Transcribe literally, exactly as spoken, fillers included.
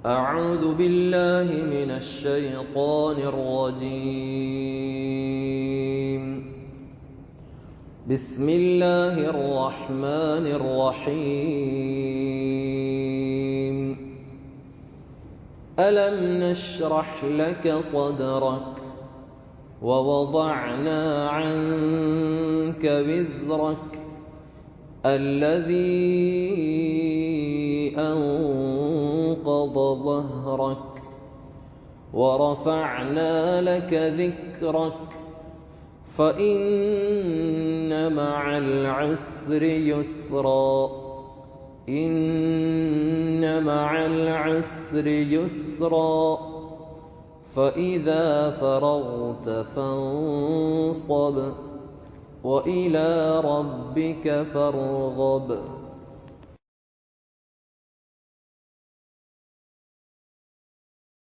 أعوذ بالله من الشيطان الرجيم. بسم الله الرحمن الرحيم. ألم نشرح لك صدرك ووضعنا عنك وزرك الذي أنقض ظهرك ورفعنا لك ذكرك فإن مع العسر يسرا إن مع العسر يسرا فإذا فرغت فانصب وإلى ربك فارغب.